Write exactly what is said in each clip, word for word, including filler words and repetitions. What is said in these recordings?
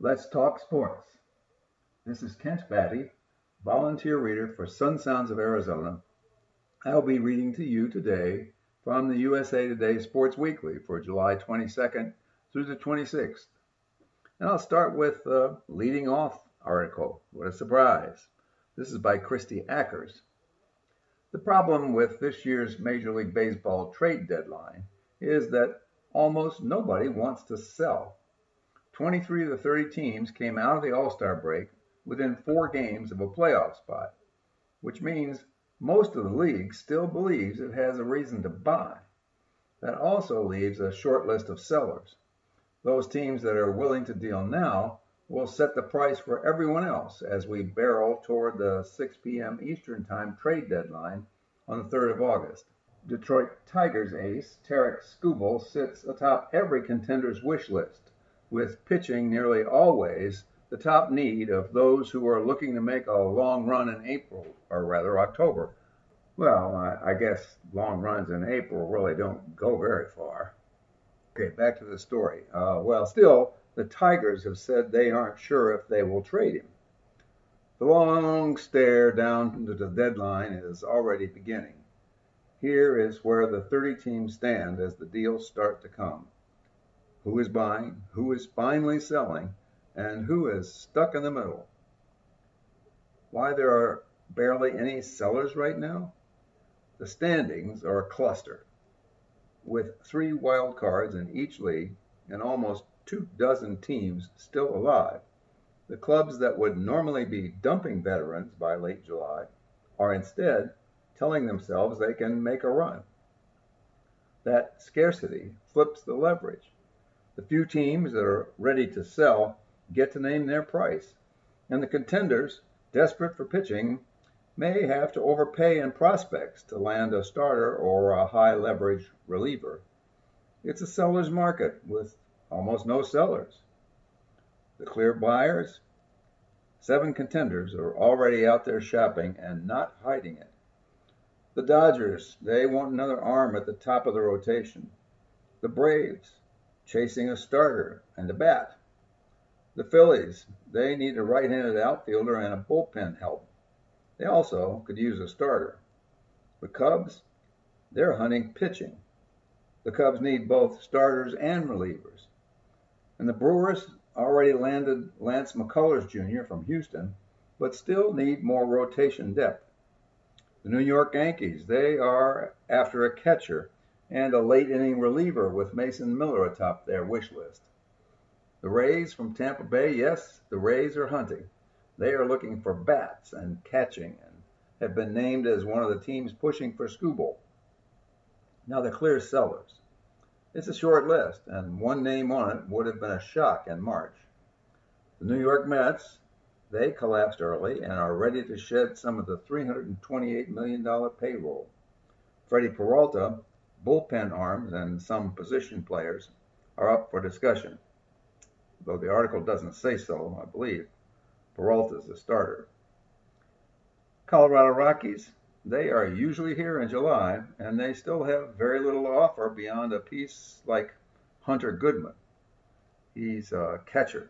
Let's talk sports. This is Kent Batty, volunteer reader for Sun Sounds of Arizona. I'll be reading to you today from the U S A Today Sports Weekly for July twenty-second through the twenty-sixth. And I'll start with the leading off article. What a surprise. This is by Christy Ackers. The problem with this year's Major League Baseball trade deadline is that almost nobody wants to sell. twenty-three of the thirty teams came out of the All-Star break within four games of a playoff spot, which means most of the league still believes it has a reason to buy. That also leaves a short list of sellers. Those teams that are willing to deal now will set the price for everyone else as we barrel toward the six p.m. Eastern Time trade deadline on the third of August. Detroit Tigers ace Tarik Skubal sits atop every contender's wish list, with pitching nearly always the top need of those who are looking to make a long run in April, or rather October. Well, I, I guess long runs in April really don't go very far. Okay, back to the story. Uh, well, still, the Tigers have said they aren't sure if they will trade him. The long stare down to the deadline is already beginning. Here is where the thirty teams stand as the deals start to come. Who is buying, who is finally selling, and who is stuck in the middle? Why there are barely any sellers right now? The standings are a cluster, with three wild cards in each league and almost two dozen teams still alive. The clubs that would normally be dumping veterans by late July are instead telling themselves they can make a run. That scarcity flips the leverage. The few teams that are ready to sell get to name their price, and the contenders, desperate for pitching, may have to overpay in prospects to land a starter or a high-leverage reliever. It's a seller's market with almost no sellers. The clear buyers? Seven contenders are already out there shopping and not hiding it. The Dodgers, they want another arm at the top of the rotation. The Braves, chasing a starter and a bat. The Phillies, they need a right-handed outfielder and a bullpen help. They also could use a starter. The Cubs, they're hunting pitching. The Cubs need both starters and relievers. And the Brewers already landed Lance McCullers Junior from Houston, but still need more rotation depth. The New York Yankees, they are after a catcher and a late-inning reliever with Mason Miller atop their wish list. The Rays from Tampa Bay, yes, the Rays are hunting. They are looking for bats and catching and have been named as one of the teams pushing for Skubal. Now the clear sellers. It's a short list, and one name on it would have been a shock in March. The New York Mets, they collapsed early and are ready to shed some of the three hundred twenty-eight million dollars payroll. Freddie Peralta, bullpen arms, and some position players are up for discussion. Though the article doesn't say so, I believe Peralta is the starter. Colorado Rockies, they are usually here in July, and they still have very little to offer beyond a piece like Hunter Goodman. He's a catcher.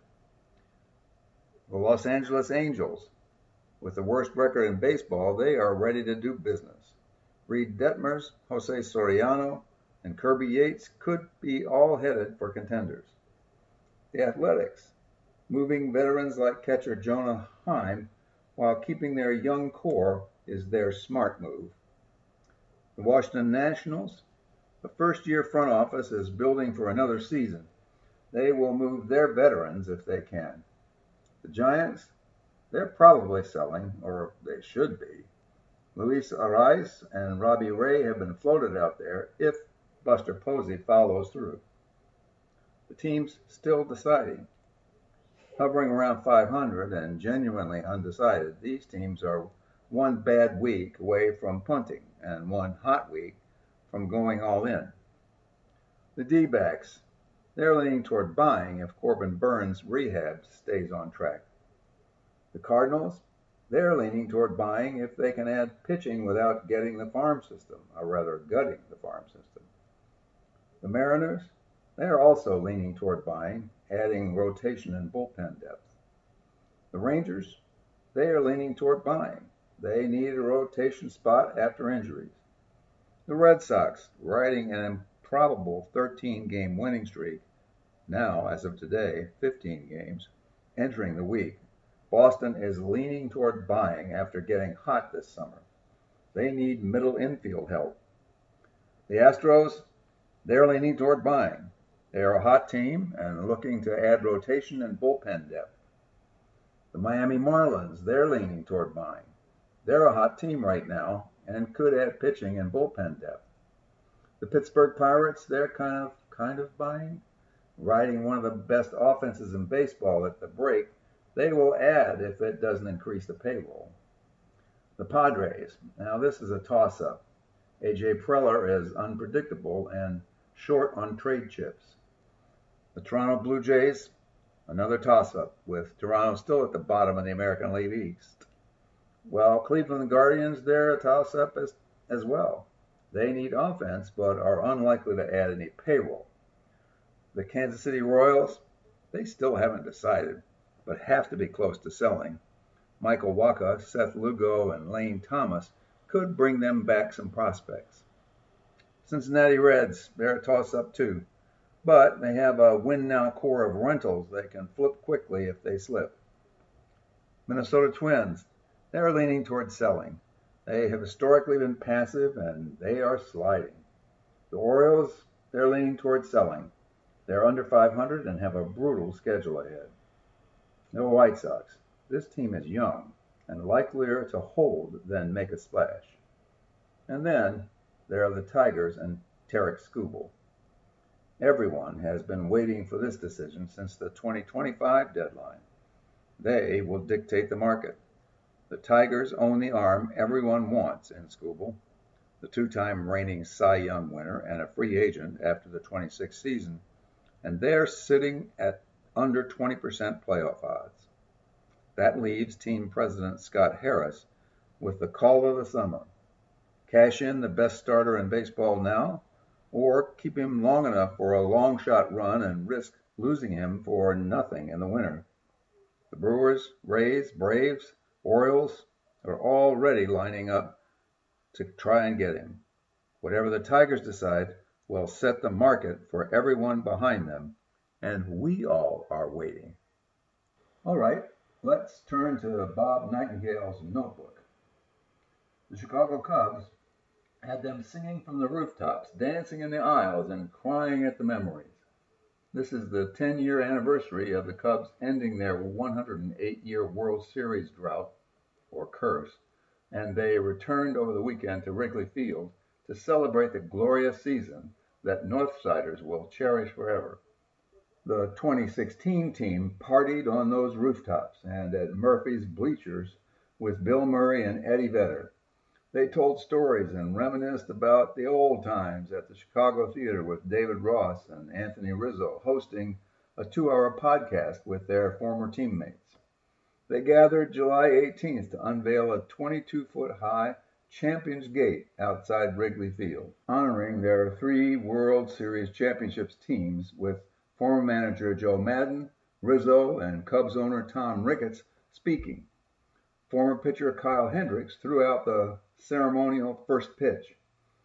The Los Angeles Angels, with the worst record in baseball, they are ready to do business. Reed Detmers, Jose Soriano, and Kirby Yates could be all headed for contenders. The Athletics, moving veterans like catcher Jonah Heim while keeping their young core is their smart move. The Washington Nationals, the first-year front office is building for another season. They will move their veterans if they can. The Giants, they're probably selling, or they should be. Luis Arraez and Robbie Ray have been floated out there if Buster Posey follows through. The team's still deciding. Hovering around five hundred and genuinely undecided, these teams are one bad week away from punting and one hot week from going all in. The D-backs, they're leaning toward buying if Corbin Burns' rehab stays on track. The Cardinals, they're leaning toward buying if they can add pitching without getting the farm system, or rather gutting the farm system. The Mariners, they are also leaning toward buying adding rotation and bullpen depth. The Rangers, they are leaning toward buying. They need a rotation spot after injuries. The Red Sox, riding an improbable thirteen-game winning streak, now, as of today, fifteen games, entering the week. Boston is leaning toward buying after getting hot this summer. They need middle infield help. The Astros, they're leaning toward buying. They are a hot team and looking to add rotation and bullpen depth. The Miami Marlins, they're leaning toward buying. They're a hot team right now and could add pitching and bullpen depth. The Pittsburgh Pirates, they're kind of kind of buying. Riding one of the best offenses in baseball at the break, they will add if it doesn't increase the payroll. The Padres, now this is a toss-up. A J Preller is unpredictable and short on trade chips. The Toronto Blue Jays, another toss-up, with Toronto still at the bottom of the American League East. Well, Cleveland Guardians, they're a toss-up as, as well. They need offense, but are unlikely to add any payroll. The Kansas City Royals, they still haven't decided, but have to be close to selling. Michael Wacha, Seth Lugo, and Lane Thomas could bring them back some prospects. Cincinnati Reds, they're a toss-up too, but they have a win-now core of rentals that can flip quickly if they slip. Minnesota Twins, they're leaning towards selling. They have historically been passive, and they are sliding. The Orioles, they're leaning towards selling. They're under five hundred and have a brutal schedule ahead. The White Sox, this team is young and likelier to hold than make a splash. And then there are the Tigers and Tarik Skubal. Everyone has been waiting for this decision since the twenty twenty-five deadline. They will dictate the market. The Tigers own the arm everyone wants in Skubal, the two-time reigning Cy Young winner and a free agent after the twenty-sixth season, and they're sitting at under twenty percent playoff odds. That leaves team president Scott Harris with the call of the summer. Cash in the best starter in baseball now, or keep him long enough for a long shot run and risk losing him for nothing in the winter. The Brewers, Rays, Braves, Orioles are already lining up to try and get him. Whatever the Tigers decide will set the market for everyone behind them, and we all are waiting. All right, let's turn to Bob Nightingale's notebook. The Chicago Cubs had them singing from the rooftops, dancing in the aisles, and crying at the memories. This is the ten-year anniversary of the Cubs ending their one hundred eight-year World Series drought, or curse, and they returned over the weekend to Wrigley Field to celebrate the glorious season that Northsiders will cherish forever. The twenty sixteen team partied on those rooftops and at Murphy's Bleachers with Bill Murray and Eddie Vedder. They told stories and reminisced about the old times at the Chicago Theater with David Ross and Anthony Rizzo hosting a two-hour podcast with their former teammates. They gathered July eighteenth to unveil a twenty-two foot high Champions Gate outside Wrigley Field, honoring their three World Series championships teams with former manager Joe Maddon, Rizzo, and Cubs owner Tom Ricketts speaking. Former pitcher Kyle Hendricks threw out the ceremonial first pitch.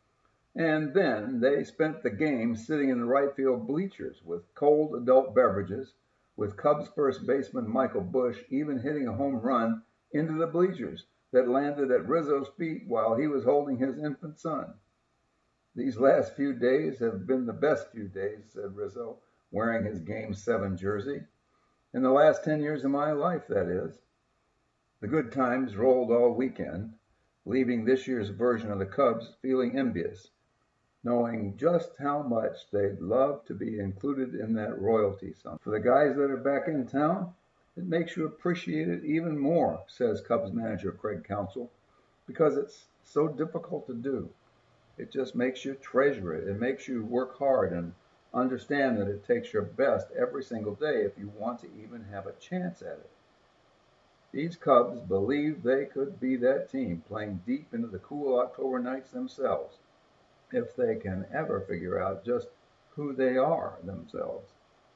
And then they spent the game sitting in the right field bleachers with cold adult beverages, with Cubs first baseman Michael Busch even hitting a home run into the bleachers that landed at Rizzo's feet while he was holding his infant son. These last few days have been the best few days, said Rizzo, wearing his Game seven jersey. In the last ten years of my life, that is. The good times rolled all weekend, leaving this year's version of the Cubs feeling envious, knowing just how much they'd love to be included in that royalty sum. For the guys that are back in town, it makes you appreciate it even more, says Cubs manager Craig Counsell, because it's so difficult to do. It just makes you treasure it. It makes you work hard and understand that it takes your best every single day if you want to even have a chance at it. These Cubs believe they could be that team playing deep into the cool October nights themselves, if they can ever figure out just who they are themselves.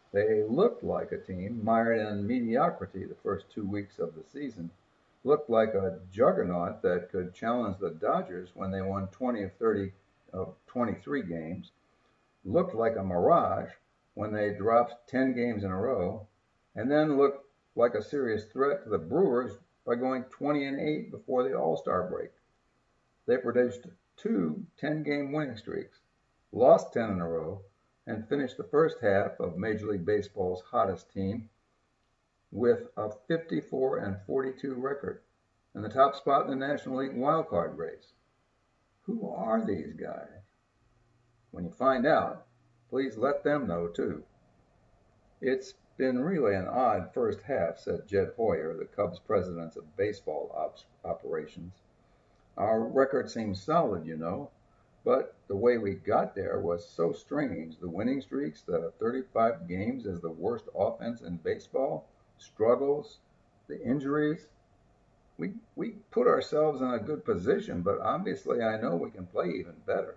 They looked like a team mired in mediocrity the first two weeks of the season, looked like a juggernaut that could challenge the Dodgers when they won twenty of thirty of twenty-three games, looked like a mirage when they dropped ten games in a row, and then looked like a serious threat to the Brewers by going twenty and eight before the All-Star break. They produced two ten-game winning streaks, lost ten in a row, and finished the first half of Major League Baseball's hottest team with a fifty-four and forty-two record and the top spot in the National League wildcard race. Who are these guys? When you find out, please let them know too. It's been really an odd first half, said Jed Hoyer, the Cubs president of baseball ops operations. Our record seems solid, you know, but the way we got there was so strange. The winning streaks, the thirty-five games as the worst offense in baseball, struggles, the injuries. We, we put ourselves in a good position, but obviously I know we can play even better.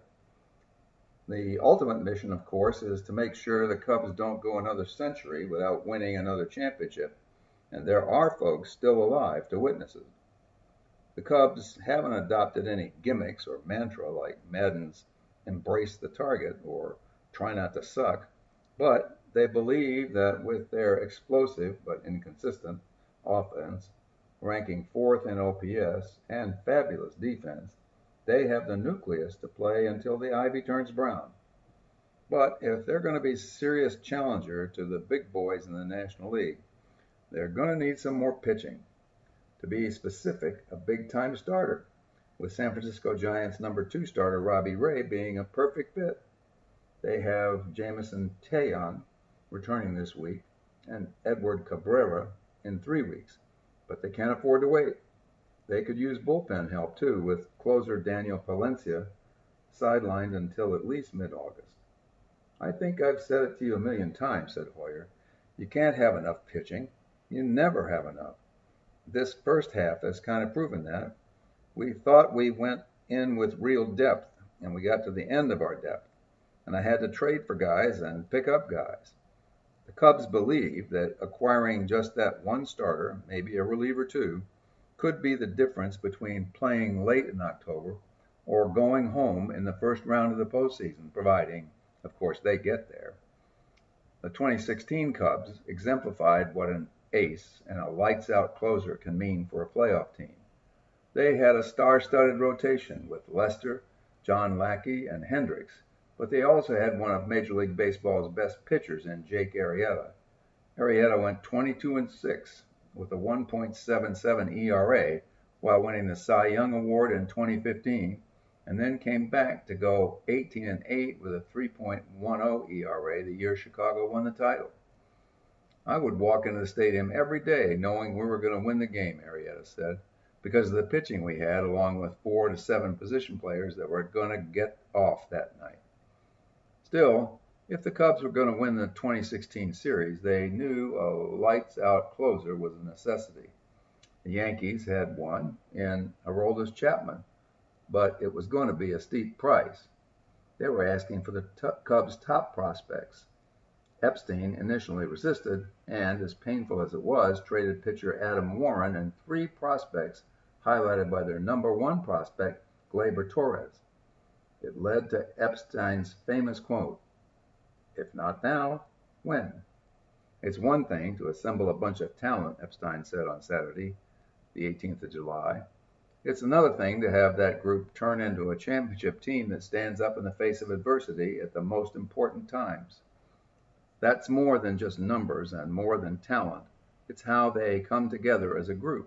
The ultimate mission, of course, is to make sure the Cubs don't go another century without winning another championship, and there are folks still alive to witness it. The Cubs haven't adopted any gimmicks or mantra like Madden's embrace the target or try not to suck, but they believe that with their explosive but inconsistent offense, ranking fourth in O P S, and fabulous defense, they have the nucleus to play until the ivy turns brown. But if they're going to be a serious challenger to the big boys in the National League, they're going to need some more pitching. To be specific, a big-time starter, with San Francisco Giants number two starter Robbie Ray being a perfect fit. They have Jameson Taillon returning this week and Edward Cabrera in three weeks, but they can't afford to wait. They could use bullpen help too, with closer Daniel Palencia sidelined until at least mid-August. I think I've said it to you a million times, said Hoyer. You can't have enough pitching. You never have enough. This first half has kind of proven that. We thought we went in with real depth, and we got to the end of our depth, and I had to trade for guys and pick up guys. The Cubs believe that acquiring just that one starter, maybe a reliever too, could be the difference between playing late in October or going home in the first round of the postseason, providing, of course, they get there. The twenty sixteen Cubs exemplified what an ace and a lights-out closer can mean for a playoff team. They had a star-studded rotation with Lester, John Lackey, and Hendricks, but they also had one of Major League Baseball's best pitchers in Jake Arrieta. Arrieta went twenty-two and six with a one point seven seven E R A while winning the Cy Young Award in twenty fifteen, and then came back to go eighteen and eight with a three point one oh E R A the year Chicago won the title. I would walk into the stadium every day knowing we were going to win the game, Arrieta said, because of the pitching we had, along with four to seven position players that were going to get off that night. Still, if the Cubs were going to win the twenty sixteen series, they knew a lights-out closer was a necessity. The Yankees had one in Aroldis Chapman, but it was going to be a steep price. They were asking for the t- Cubs' top prospects. Epstein initially resisted, and as painful as it was, traded pitcher Adam Warren and three prospects highlighted by their number one prospect, Gleyber Torres. It led to Epstein's famous quote, "If not now, when?" It's one thing to assemble a bunch of talent, Epstein said on Saturday, the eighteenth of July. It's another thing to have that group turn into a championship team that stands up in the face of adversity at the most important times. That's more than just numbers and more than talent. It's how they come together as a group.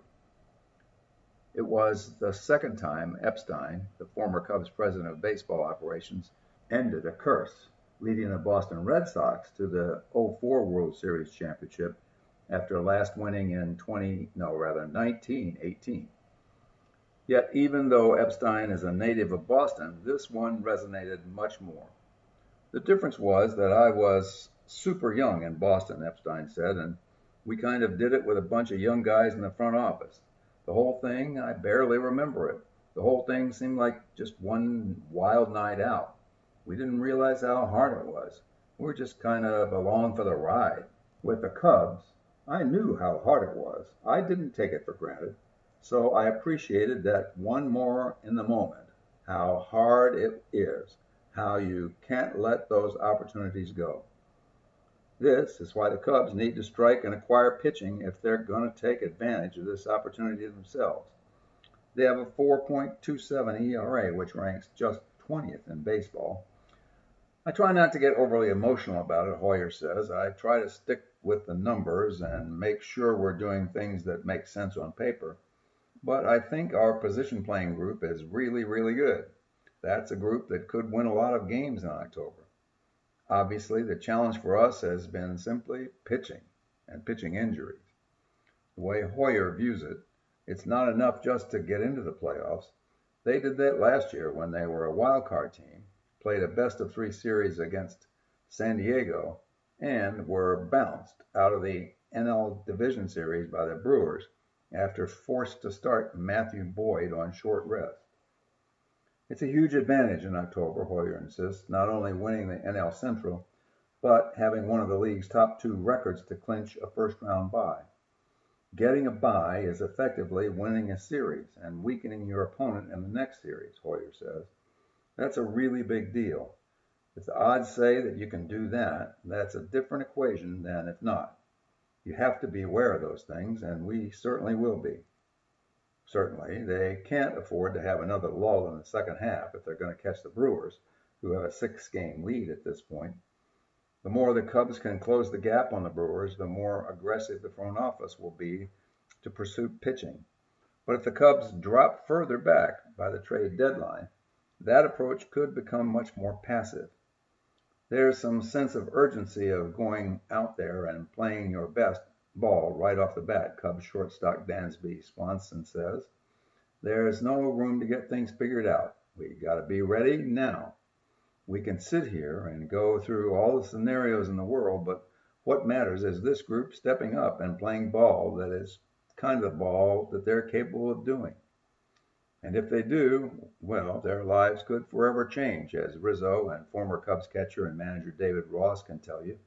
It was the second time Epstein, the former Cubs president of baseball operations, ended a curse, leading the Boston Red Sox to the oh four World Series championship after last winning in twenty, no, rather nineteen eighteen. Yet even though Epstein is a native of Boston, this one resonated much more. The difference was that I was super young in Boston, Epstein said, and we kind of did it with a bunch of young guys in the front office. The whole thing, I barely remember it. The whole thing seemed like just one wild night out. We didn't realize how hard it was. We're just kind of along for the ride. With the Cubs, I knew how hard it was. I didn't take it for granted. So I appreciated that one more in the moment, how hard it is, how you can't let those opportunities go. This is why the Cubs need to strike and acquire pitching if they're going to take advantage of this opportunity themselves. They have a four point two seven E R A, which ranks just twentieth in baseball. I try not to get overly emotional about it, Hoyer says. I try to stick with the numbers and make sure we're doing things that make sense on paper. But I think our position playing group is really, really good. That's a group that could win a lot of games in October. Obviously, the challenge for us has been simply pitching and pitching injuries. The way Hoyer views it, it's not enough just to get into the playoffs. They did that last year when they were a wild card team, played a best of three series against San Diego, and were bounced out of the N L Division Series by the Brewers after forced to start Matthew Boyd on short rest. It's a huge advantage in October, Hoyer insists, not only winning the N L Central, but having one of the league's top two records to clinch a first-round bye. Getting a bye is effectively winning a series and weakening your opponent in the next series, Hoyer says. That's a really big deal. If the odds say that you can do that, that's a different equation than if not. You have to be aware of those things, and we certainly will be. Certainly, they can't afford to have another lull in the second half if they're going to catch the Brewers, who have a six-game lead at this point. The more the Cubs can close the gap on the Brewers, the more aggressive the front office will be to pursue pitching. But if the Cubs drop further back by the trade deadline, that approach could become much more passive. There's some sense of urgency of going out there and playing your best ball right off the bat, Cubs shortstop Dansby Swanson says. There's no room to get things figured out. We got to be ready now. We can sit here and go through all the scenarios in the world, but what matters is this group stepping up and playing ball that is kind of the ball that they're capable of doing. And if they do, well, their lives could forever change, as Rizzo and former Cubs catcher and manager David Ross can tell you.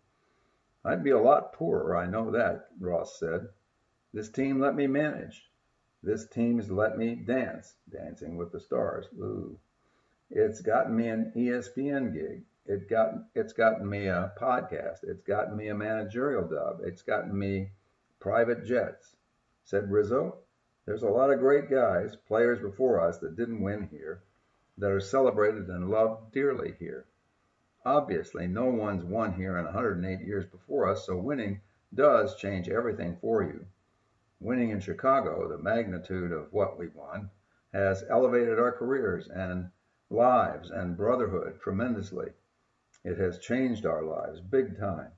I'd be a lot poorer, I know that, Ross said. This team let me manage. This team's let me dance, Dancing with the Stars. Ooh. It's gotten me an E S P N gig. It got, it's gotten me a podcast. It's gotten me a managerial job. It's gotten me private jets, said Rizzo. There's a lot of great guys, players before us that didn't win here, that are celebrated and loved dearly here. Obviously, no one's won here in one hundred eight years before us, so winning does change everything for you. Winning in Chicago, the magnitude of what we won, has elevated our careers and lives and brotherhood tremendously. It has changed our lives big time.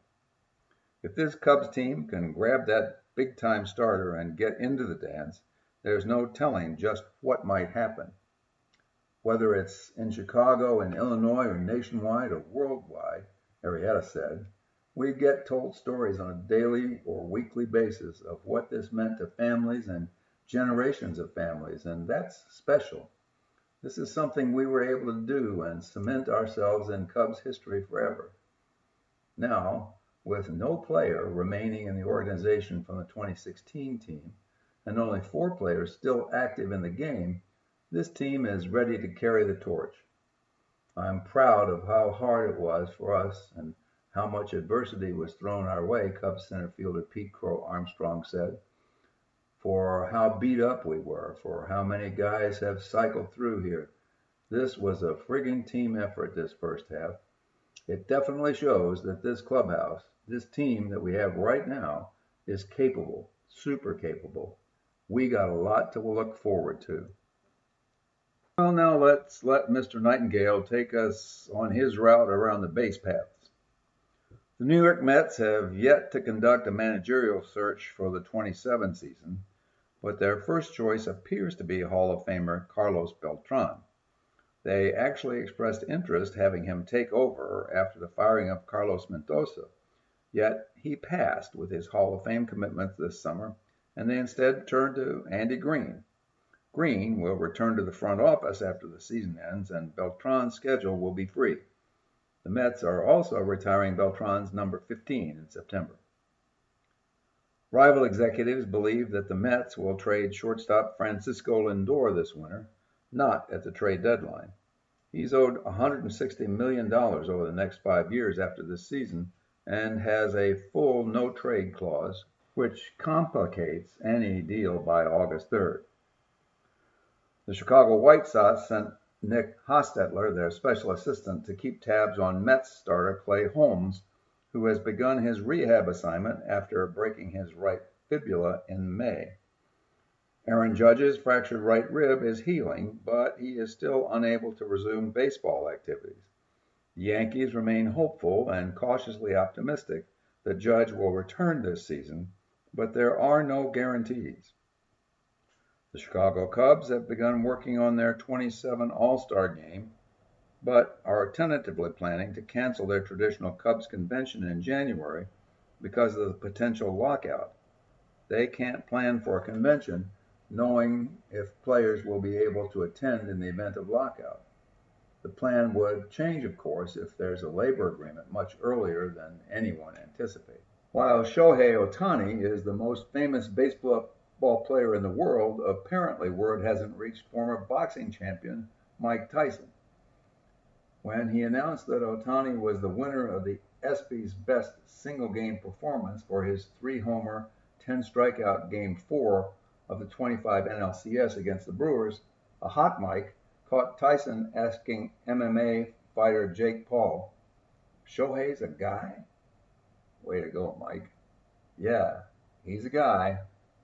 If this Cubs team can grab that big-time starter and get into the dance, there's no telling just what might happen. Whether it's in Chicago, in Illinois, or nationwide, or worldwide, Arrieta said, we get told stories on a daily or weekly basis of what this meant to families and generations of families, and that's special. This is something we were able to do and cement ourselves in Cubs history forever. Now, with no player remaining in the organization from the twenty sixteen team, and only four players still active in the game, this team is ready to carry the torch. I'm proud of how hard it was for us and how much adversity was thrown our way, Cubs center fielder Pete Crow Armstrong said, for how beat up we were, for how many guys have cycled through here. This was a frigging team effort this first half. It definitely shows that this clubhouse, this team that we have right now, is capable, super capable. We got a lot to look forward to. Well, now let's let Mister Nightingale take us on his route around the base paths. The New York Mets have yet to conduct a managerial search for the twenty-seven season, but their first choice appears to be Hall of Famer Carlos Beltran. They actually expressed interest having him take over after the firing of Carlos Mendoza, yet he passed with his Hall of Fame commitments this summer, and they instead turned to Andy Green. Green will return to the front office after the season ends, and Beltran's schedule will be free. The Mets are also retiring Beltran's number fifteen in September. Rival executives believe that the Mets will trade shortstop Francisco Lindor this winter, not at the trade deadline. He's owed one hundred sixty million dollars over the next five years after this season and has a full no-trade clause, which complicates any deal by August third. The Chicago White Sox sent Nick Hostetler, their special assistant, to keep tabs on Mets starter Clay Holmes, who has begun his rehab assignment after breaking his right fibula in May. Aaron Judge's fractured right rib is healing, but he is still unable to resume baseball activities. The Yankees remain hopeful and cautiously optimistic that Judge will return this season, but there are no guarantees. The Chicago Cubs have begun working on their twenty-seven All-Star game, but are tentatively planning to cancel their traditional Cubs convention in January because of the potential lockout. They can't plan for a convention knowing if players will be able to attend in the event of lockout. The plan would change, of course, if there's a labor agreement much earlier than anyone anticipates. While Shohei Ohtani is the most famous baseball player in the world, apparently word hasn't reached former boxing champion Mike Tyson. When he announced that Ohtani was the winner of the ESPY's Best Single Game Performance for his three-homer, ten-strikeout Game four of the twenty-five N L C S against the Brewers, a hot mic caught Tyson asking M M A fighter Jake Paul, "Shohei's a guy?" Way to go, Mike. Yeah, he's a guy.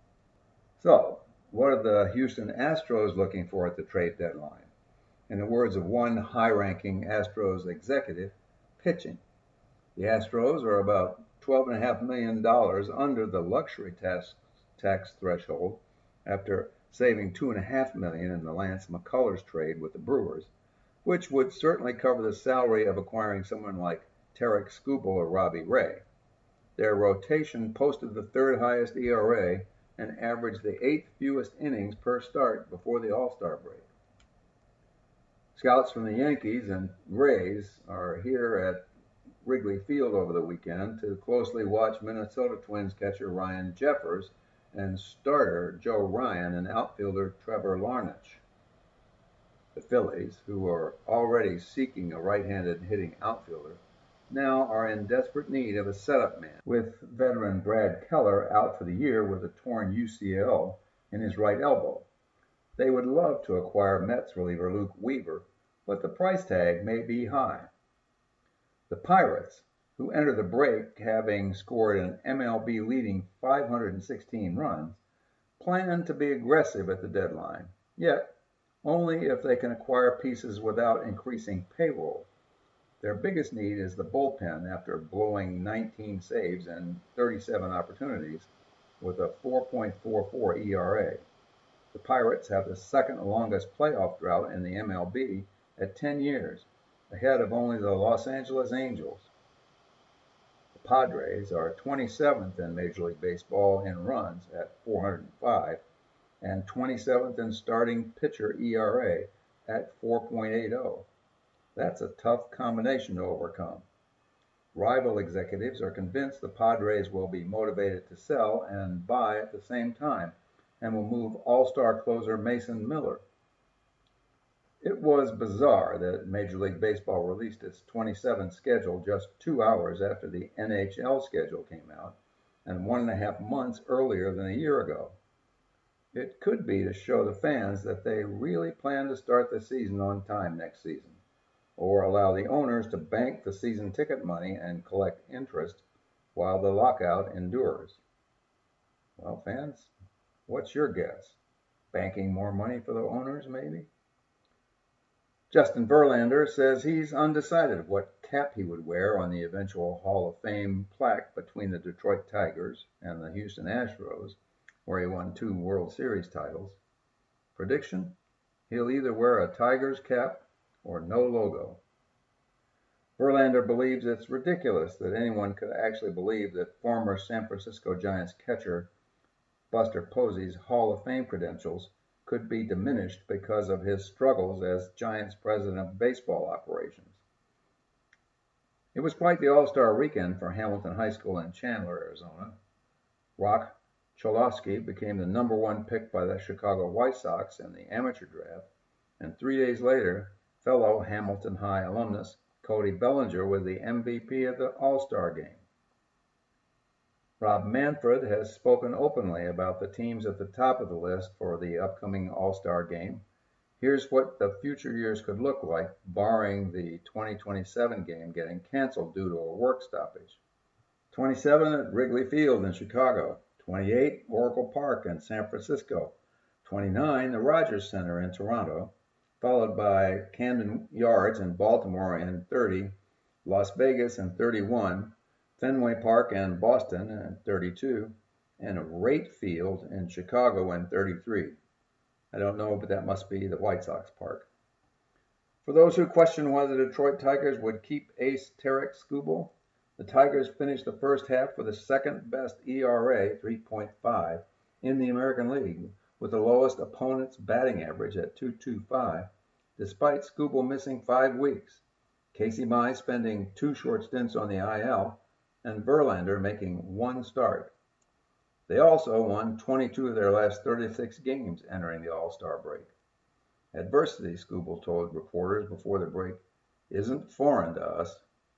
So, what are the Houston Astros looking for at the trade deadline? In the words of one high-ranking Astros executive, pitching. The Astros are about twelve point five million dollars under the luxury tax, tax threshold after saving two point five million dollars in the Lance McCullers trade with the Brewers, which would certainly cover the salary of acquiring someone like Tarek Skubal or Robbie Ray. Their rotation posted the third highest E R A and averaged the eighth fewest innings per start before the All-Star break. Scouts from the Yankees and Rays are here at Wrigley Field over the weekend to closely watch Minnesota Twins catcher Ryan Jeffers and starter Joe Ryan and outfielder Trevor Larnach. The Phillies, who are already seeking a right-handed hitting outfielder, now are in desperate need of a setup man, with veteran Brad Keller out for the year with a torn U C L in his right elbow. They would love to acquire Mets reliever Luke Weaver, but the price tag may be high. The Pirates, who enter the break having scored an M L B-leading five hundred sixteen runs, plan to be aggressive at the deadline, yet only if they can acquire pieces without increasing payroll. Their biggest need is the bullpen after blowing nineteen saves and thirty-seven opportunities with a four point four four E R A. The Pirates have the second longest playoff drought in the M L B at ten years, ahead of only the Los Angeles Angels. The Padres are twenty-seventh in Major League Baseball in runs at four hundred five and twenty-seventh in starting pitcher E R A at four point eight oh. That's a tough combination to overcome. Rival executives are convinced the Padres will be motivated to sell and buy at the same time and will move all-star closer Mason Miller. It was bizarre that Major League Baseball released its twenty-seventh schedule just two hours after the N H L schedule came out and one and a half months earlier than a year ago. It could be to show the fans that they really plan to start the season on time next season, or allow the owners to bank the season ticket money and collect interest while the lockout endures. Well, fans, what's your guess? Banking more money for the owners, maybe? Justin Verlander says he's undecided what cap he would wear on the eventual Hall of Fame plaque between the Detroit Tigers and the Houston Astros, where he won two World Series titles. Prediction? He'll either wear a Tigers cap or no logo. Verlander believes it's ridiculous that anyone could actually believe that former San Francisco Giants catcher Buster Posey's Hall of Fame credentials could be diminished because of his struggles as Giants president of baseball operations. It was quite the all-star weekend for Hamilton High School in Chandler, Arizona. Rock Cholowski became the number one pick by the Chicago White Sox in the amateur draft, and three days later, fellow Hamilton High alumnus Cody Bellinger was the M V P of the All-Star game. Rob Manfred has spoken openly about the teams at the top of the list for the upcoming All-Star game. Here's what the future years could look like, barring the twenty twenty-seven game getting canceled due to a work stoppage. twenty-seven at Wrigley Field in Chicago. twenty-eight, Oracle Park in San Francisco. twenty-nine, the Rogers Center in Toronto, followed by Camden Yards in Baltimore in thirty, Las Vegas in thirty-one, Fenway Park in Boston in thirty-two, and Rate Field in Chicago in thirty-three. I don't know, but that must be the White Sox park. For those who question whether the Detroit Tigers would keep ace Tarik Skubal, the Tigers finished the first half with the second best E R A, three point five, in the American League, with the lowest opponent's batting average at two point two five, despite Skubal missing five weeks, Casey Mize spending two short stints on the I L, and Verlander making one start. They also won twenty-two of their last thirty-six games entering the All-Star break. Adversity, Skubal told reporters before the break, isn't foreign to us.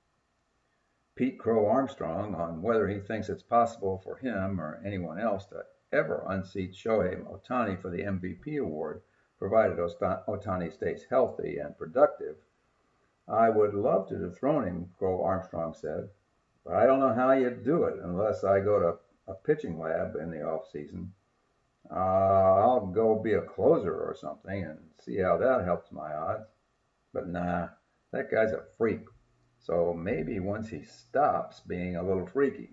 Pete Crow Armstrong, on whether he thinks it's possible for him or anyone else to ever unseat Shohei Ohtani for the M V P award, provided Ohtani stays healthy and productive. I would love to dethrone him, Crow Armstrong said, but I don't know how you'd do it unless I go to a pitching lab in the off season. Uh, I'll go be a closer or something and see how that helps my odds. But nah, that guy's a freak. So maybe once he stops being a little freaky.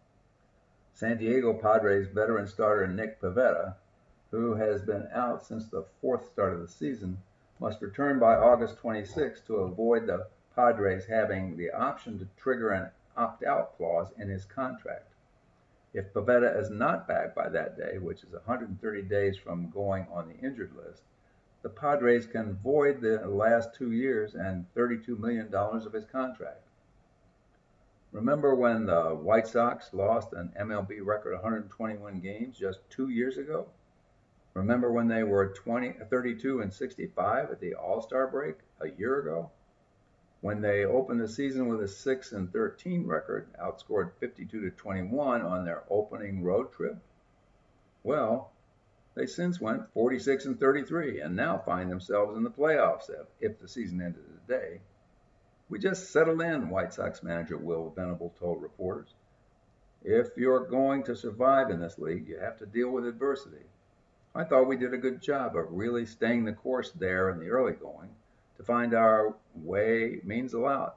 San Diego Padres veteran starter Nick Pivetta, who has been out since the fourth start of the season, must return by August twenty-sixth to avoid the Padres having the option to trigger an opt-out clause in his contract. If Pivetta is not back by that day, which is one hundred thirty days from going on the injured list, the Padres can void the last two years and thirty-two million dollars of his contract. Remember when the White Sox lost an M L B record one hundred twenty-one games just two years ago? Remember when they were twenty, thirty-two and sixty-five at the All-Star break a year ago? When they opened the season with a six and thirteen record, outscored fifty-two to twenty-one on their opening road trip? Well, they since went forty-six and thirty-three and now find themselves in the playoffs if the season ended today. We just settled in, White Sox manager Will Venable told reporters. If you're going to survive in this league, you have to deal with adversity. I thought we did a good job of really staying the course there in the early going. To find our way means a lot.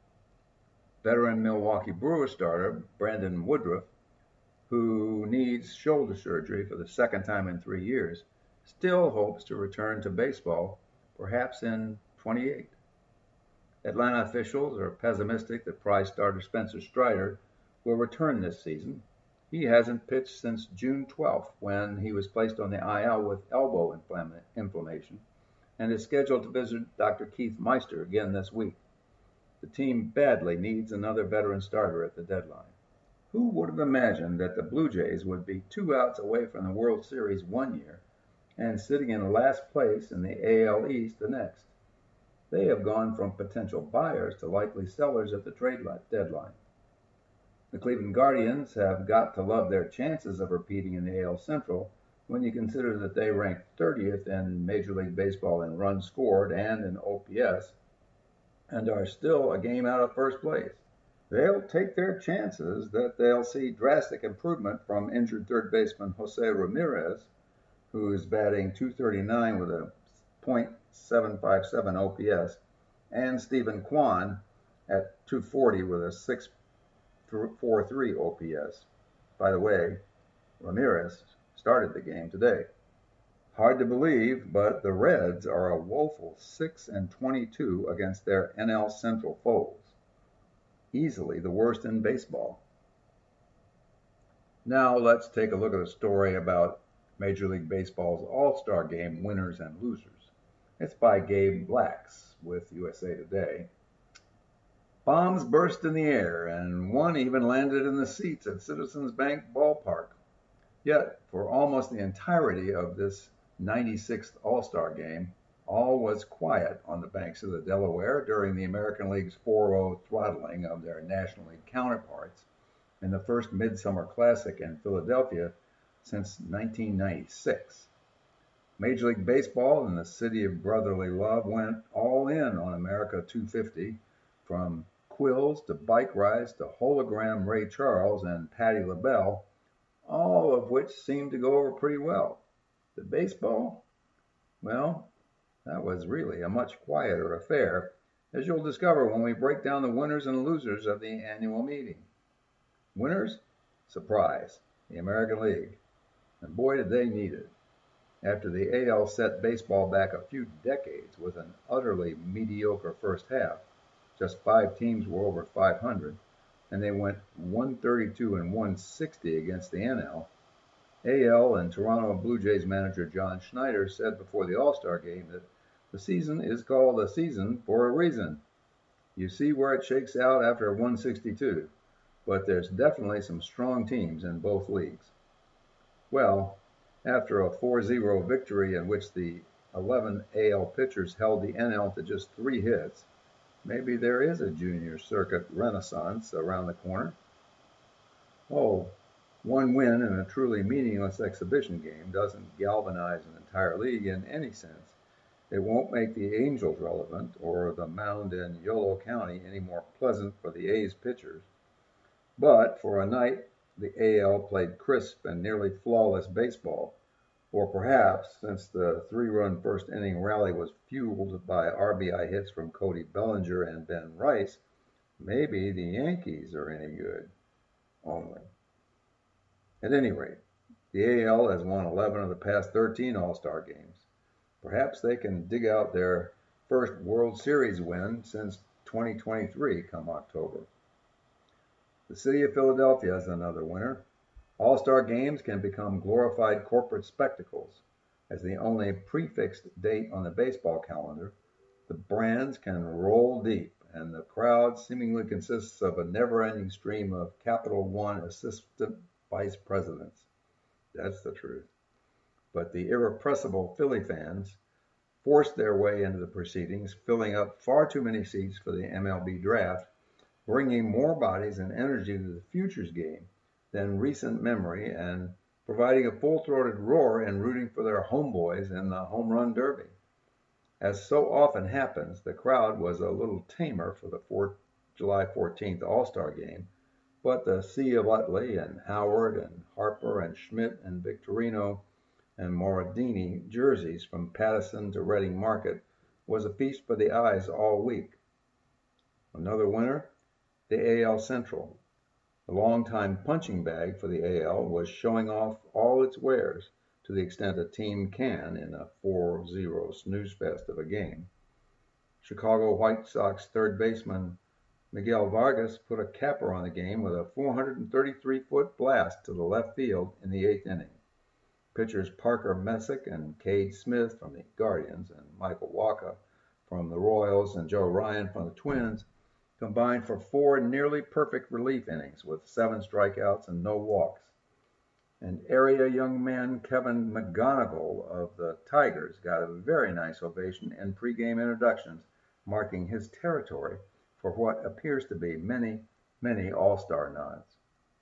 Veteran Milwaukee Brewers starter Brandon Woodruff, who needs shoulder surgery for the second time in three years, still hopes to return to baseball, perhaps in twenty-eight. Atlanta officials are pessimistic that Prize starter Spencer Strider will return this season. He hasn't pitched since June twelfth, when he was placed on the I L with elbow inflammation, and is scheduled to visit Doctor Keith Meister again this week. The team badly needs another veteran starter at the deadline. Who would have imagined that the Blue Jays would be two outs away from the World Series one year and sitting in last place in the A L East the next? They have gone from potential buyers to likely sellers at the trade deadline. The Cleveland Guardians have got to love their chances of repeating in the A L Central when you consider that they ranked thirtieth in Major League Baseball in runs scored and in O P S, and are still a game out of first place. They'll take their chances that they'll see drastic improvement from injured third baseman Jose Ramirez, who is batting two thirty-nine with a point seven five seven O P S, and Stephen Kwan at two forty with a six forty-three O P S. By the way, Ramirez started the game today. Hard to believe, but the Reds are a woeful six and twenty-two against their N L Central foes. Easily the worst in baseball. Now let's take a look at a story about Major League Baseball's All-Star Game winners and losers. It's by Gabe Blacks with U S A Today. Bombs burst in the air, and one even landed in the seats at Citizens Bank Ballpark. Yet, for almost the entirety of this ninety-sixth All-Star game, all was quiet on the banks of the Delaware during the American League's four oh throttling of their National League counterparts in the first Midsummer Classic in Philadelphia since nineteen ninety-six. Major League Baseball and the City of Brotherly Love went all in on America two fifty, from quills to bike rides to hologram Ray Charles and Patti LaBelle, all of which seemed to go over pretty well. The baseball? Well, that was really a much quieter affair, as you'll discover when we break down the winners and losers of the annual meeting. Winners? Surprise, the American League. And boy, did they need it. After the A L set baseball back a few decades with an utterly mediocre first half, just five teams were over five hundred, and they went one thirty-two and one sixty against the N L. A L and Toronto Blue Jays manager John Schneider said before the All-Star game that the season is called a season for a reason. You see where it shakes out after one sixty-two, but there's definitely some strong teams in both leagues. Well, after a four zero victory in which the eleven A L pitchers held the N L to just three hits, maybe there is a junior circuit renaissance around the corner. Oh, one win in a truly meaningless exhibition game doesn't galvanize an entire league in any sense. It won't make the Angels relevant or the mound in Yolo County any more pleasant for the A's pitchers. But for a night the A L played crisp and nearly flawless baseball, or perhaps, since the three-run first-inning rally was fueled by R B I hits from Cody Bellinger and Ben Rice, maybe the Yankees are any good. Only. At any rate, the A L has won eleven of the past thirteen All-Star games. Perhaps they can dig out their first World Series win since twenty twenty-three come October. The city of Philadelphia is another winner. All-Star games can become glorified corporate spectacles. As the only prefixed date on the baseball calendar, the brands can roll deep, and the crowd seemingly consists of a never-ending stream of Capital One assistant vice presidents. That's the truth. But the irrepressible Philly fans forced their way into the proceedings, filling up far too many seats for the M L B draft, bringing more bodies and energy to the futures game than recent memory, and providing a full-throated roar and rooting for their homeboys in the home run derby. As so often happens, the crowd was a little tamer for the July fourteenth All-Star game, but the sea of Utley and Howard and Harper and Schmidt and Victorino and Morandini jerseys from Pattison to Reading Market was a feast for the eyes all week. Another winner, the A L Central. The longtime punching bag for the A L was showing off all its wares to the extent a team can in a four zero snooze fest of a game. Chicago White Sox third baseman Miguel Vargas put a capper on the game with a four hundred thirty-three foot blast to the left field in the eighth inning. Pitchers Parker Messick and Cade Smith from the Guardians and Michael Wacha from the Royals and Joe Ryan from the Twins combined for four nearly perfect relief innings with seven strikeouts and no walks. And area young man Kevin McGonigal of the Tigers got a very nice ovation in pregame introductions, marking his territory for what appears to be many, many All-Star nods.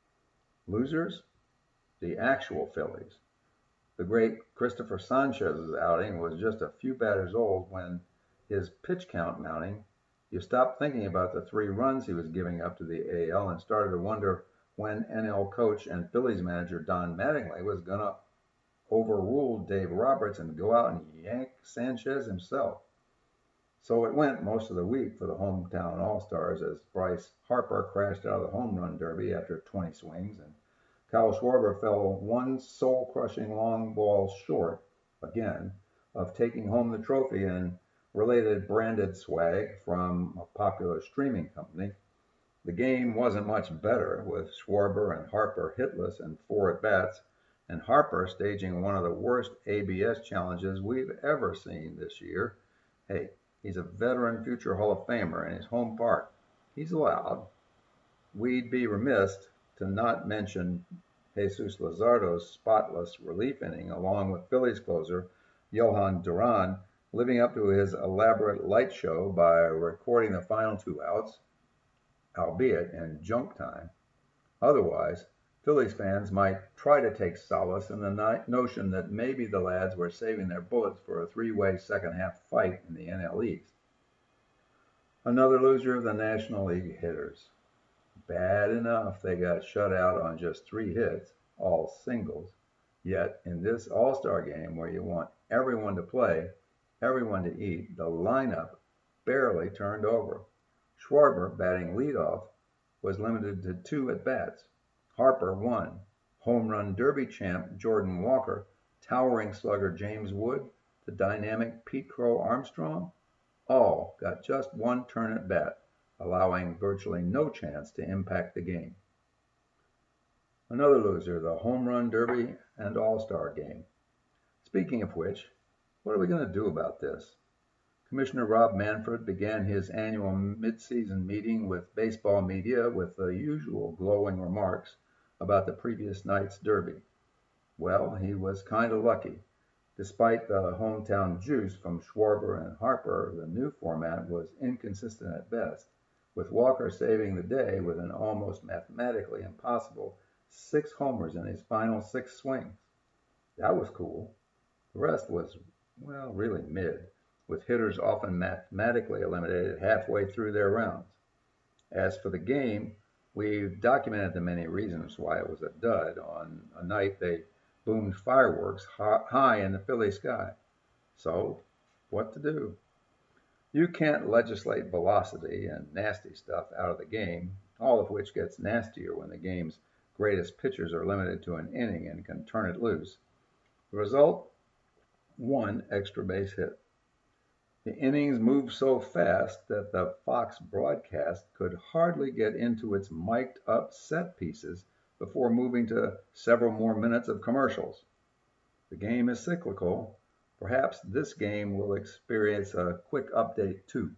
Losers? The actual Phillies. The great Christopher Sanchez's outing was just a few batters old when, his pitch count mounting, you stopped thinking about the three runs he was giving up to the A L and started to wonder when N L coach and Phillies manager Don Mattingly was going to overrule Dave Roberts and go out and yank Sanchez himself. So it went most of the week for the hometown All-Stars as Bryce Harper crashed out of the home run derby after twenty swings, and Kyle Schwarber fell one soul-crushing long ball short, again, of taking home the trophy and related branded swag from a popular streaming company. The game wasn't much better, with Schwarber and Harper hitless and four at-bats, and Harper staging one of the worst A B S challenges we've ever seen this year. Hey, he's a veteran future Hall of Famer in his home park. he's allowed. We'd be remiss to not mention Jesus Luzardo's spotless relief inning, along with Phillies closer Johan Duran living up to his elaborate light show by recording the final two outs, albeit in junk time. Otherwise, Phillies fans might try to take solace in the notion that maybe the lads were saving their bullets for a three-way second-half fight in the N L East. Another loser of the National League hitters. Bad enough they got shut out on just three hits, all singles. Yet, in this All-Star game where you want everyone to play, everyone to eat, the lineup barely turned over. Schwarber, batting leadoff, was limited to two at-bats. Harper won. Home run derby champ Jordan Walker, towering slugger James Wood, the dynamic Pete Crow Armstrong, all got just one turn at bat, allowing virtually no chance to impact the game. Another loser, the home run derby and all-star game. Speaking of which, what are we going to do about this? Commissioner Rob Manfred began his annual mid-season meeting with baseball media with the usual glowing remarks about the previous night's derby. Well, he was kind of lucky. Despite the hometown juice from Schwarber and Harper, the new format was inconsistent at best, with Walker saving the day with an almost mathematically impossible six homers in his final six swings. That was cool. The rest was, well, really mid, with hitters often mathematically eliminated halfway through their rounds. As for the game, we've documented the many reasons why it was a dud on a night they boomed fireworks high in the Philly sky. So, what to do? You can't legislate velocity and nasty stuff out of the game, all of which gets nastier when the game's greatest pitchers are limited to an inning and can turn it loose. The result? One extra base hit. The innings moved so fast that the Fox broadcast could hardly get into its mic'd up set pieces before moving to several more minutes of commercials. The game is cyclical. Perhaps this game will experience a quick update too.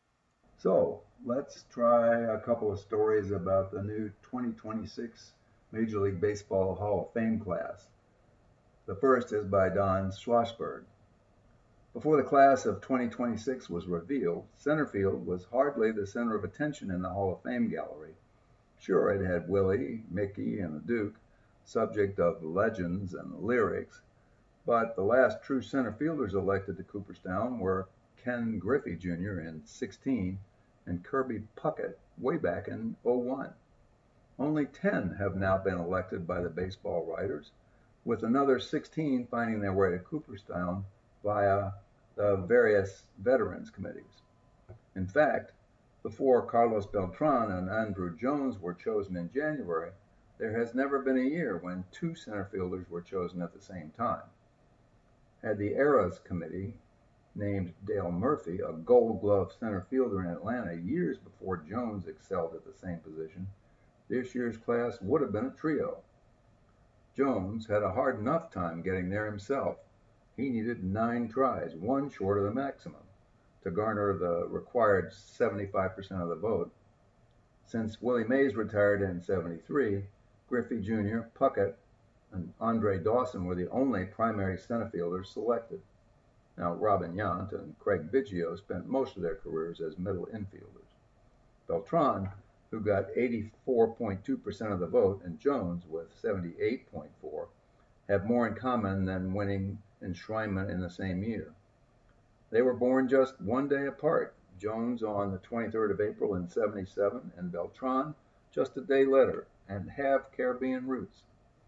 So let's try a couple of stories about the new twenty twenty-six Major League Baseball Hall of Fame class. The first is by Don Schlossberg. Before the class of twenty twenty-six was revealed, center field was hardly the center of attention in the Hall of Fame gallery. Sure, it had Willie, Mickey, and the Duke, subject of legends and lyrics, but the last true center fielders elected to Cooperstown were Ken Griffey Junior in sixteen and Kirby Puckett way back in oh one. Only ten have now been elected by the baseball writers, with another sixteen finding their way to Cooperstown via the various veterans committees. In fact, before Carlos Beltran and Andruw Jones were chosen in January, there has never been a year when two center fielders were chosen at the same time. Had the Eras Committee named Dale Murphy a Gold Glove center fielder in Atlanta years before Jones excelled at the same position, this year's class would have been a trio. Jones had a hard enough time getting there himself. He needed nine tries, one short of the maximum, to garner the required seventy-five percent of the vote. Since Willie Mays retired in seventy-three, Griffey Junior, Puckett, and Andre Dawson were the only primary center fielders selected. Now, Robin Yount and Craig Biggio spent most of their careers as middle infielders. Beltran, who got eighty-four point two percent of the vote, and Jones, with seventy-eight point four, have more in common than winning enshrinement in the same year. They were born just one day apart, Jones on the twenty-third of April in seventy-seven, and Beltran just a day later, and have Caribbean roots.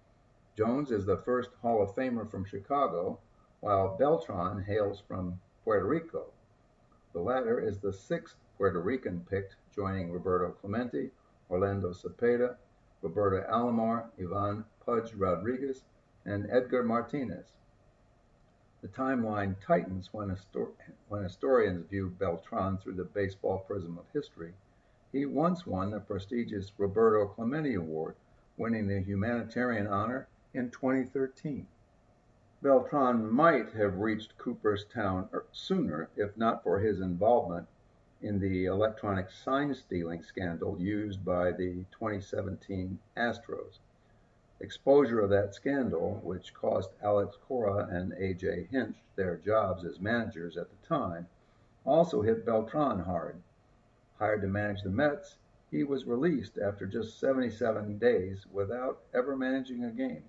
Jones is the first Hall of Famer from Chicago, while Beltran hails from Puerto Rico. The latter is the sixth Puerto Rican picked, joining Roberto Clemente, Orlando Cepeda, Roberto Alomar, Ivan Pudge Rodriguez, and Edgar Martinez. The timeline tightens when, histor- when historians view Beltran through the baseball prism of history. He once won the prestigious Roberto Clemente Award, winning the humanitarian honor in twenty thirteen. Beltran might have reached Cooperstown sooner if not for his involvement in the electronic sign stealing scandal used by the twenty seventeen Astros. Exposure of that scandal, which cost Alex Cora and A J Hinch their jobs as managers at the time, also hit Beltran hard. Hired to manage the Mets, he was released after just seventy-seven days without ever managing a game.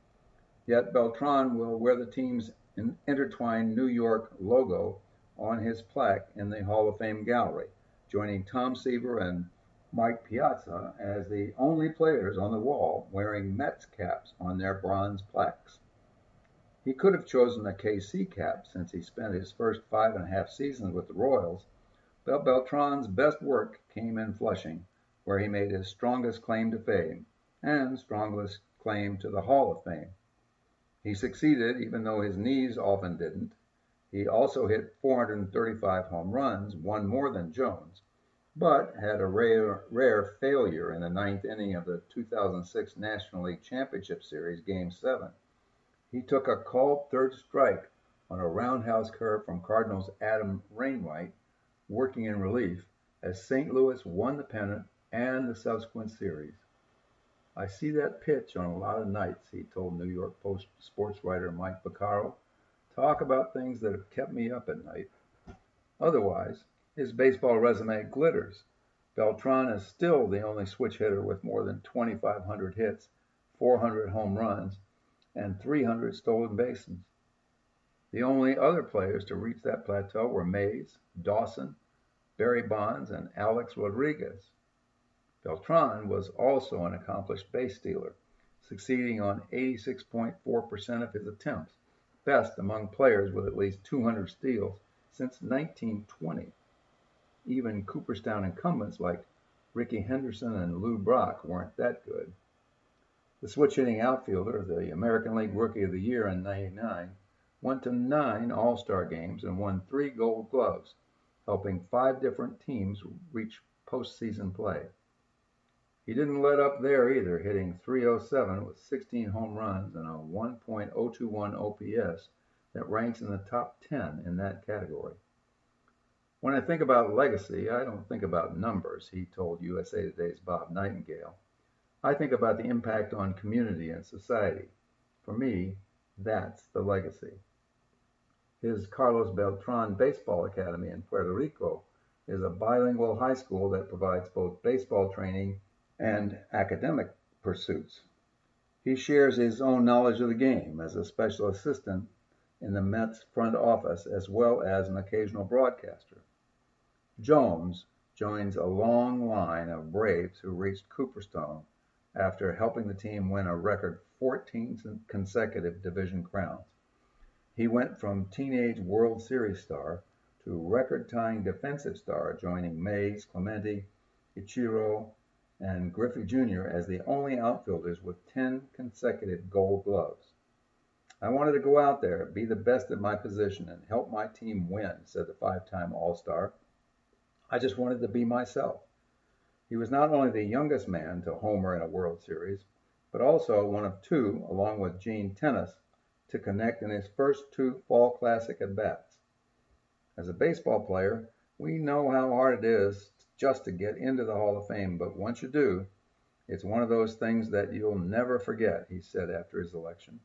Yet Beltran will wear the team's intertwined New York logo on his plaque in the Hall of Fame gallery, joining Tom Seaver and Mike Piazza as the only players on the wall wearing Mets caps on their bronze plaques. He could have chosen a K C cap since he spent his first five and a half seasons with the Royals, but Beltran's best work came in Flushing, where he made his strongest claim to fame and strongest claim to the Hall of Fame. He succeeded even though his knees often didn't. He also hit four hundred thirty-five home runs, one more than Jones, but had a rare, rare failure in the ninth inning of the two thousand six National League Championship Series, Game seven. He took a called third strike on a roundhouse curve from Cardinals' Adam Wainwright, working in relief, as Saint Louis won the pennant and the subsequent series. I see that pitch on a lot of nights, he told New York Post sports writer Mike Vaccaro. Talk about things that have kept me up at night. Otherwise, his baseball resume glitters. Beltran is still the only switch hitter with more than twenty-five hundred hits, four hundred home runs, and three hundred stolen bases. The only other players to reach that plateau were Mays, Dawson, Barry Bonds, and Alex Rodriguez. Beltran was also an accomplished base stealer, succeeding on eighty-six point four percent of his attempts, best among players with at least two hundred steals since nineteen twenty. Even Cooperstown incumbents like Rickey Henderson and Lou Brock weren't that good. The switch-hitting outfielder, the American League Rookie of the Year in ninety-nine, went to nine All-Star games and won three Gold Gloves, helping five different teams reach postseason play. He didn't let up there either, hitting three oh seven with sixteen home runs and a one point oh two one O P S that ranks in the top ten in that category. When I think about legacy, I don't think about numbers, he told U S A Today's Bob Nightingale. I think about the impact on community and society. For me, that's the legacy. His Carlos Beltran Baseball Academy in Puerto Rico is a bilingual high school that provides both baseball training and academic pursuits. He shares his own knowledge of the game as a special assistant in the Mets front office as well as an occasional broadcaster. Jones joins a long line of Braves who reached Cooperstown after helping the team win a record fourteen consecutive division crowns. He went from teenage World Series star to record-tying defensive star, joining Mays, Clemente, Ichiro, and Griffey Junior as the only outfielders with ten consecutive Gold Gloves. I wanted to go out there, be the best at my position, and help my team win, said the five-time All-Star. I just wanted to be myself. He was not only the youngest man to homer in a World Series, but also one of two, along with Gene Tenace, to connect in his first two Fall Classic at-bats. As a baseball player, we know how hard it is just to get into the Hall of Fame, but once you do, it's one of those things that you'll never forget, he said after his election.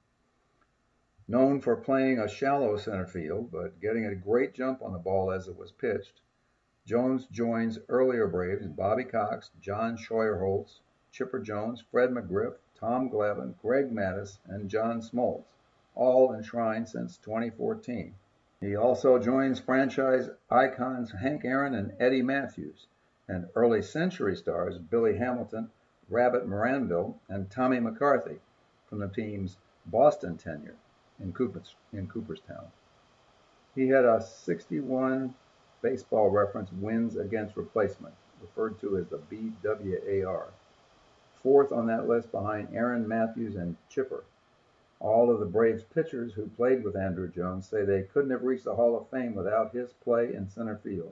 Known for playing a shallow center field, but getting a great jump on the ball as it was pitched, Jones joins earlier Braves Bobby Cox, John Scheuerholtz, Chipper Jones, Fred McGriff, Tom Glavine, Greg Maddis, and John Smoltz, all enshrined since twenty fourteen. He also joins franchise icons Hank Aaron and Eddie Matthews, and early century stars Billy Hamilton, Rabbit Moranville, and Tommy McCarthy from the team's Boston tenure in, Coopers, in Cooperstown. He had a sixty-one Baseball Reference wins against replacement, referred to as the B W A R, fourth on that list behind Aaron, Matthews, and Chipper. All of the Braves pitchers who played with Andruw Jones say they couldn't have reached the Hall of Fame without his play in center field.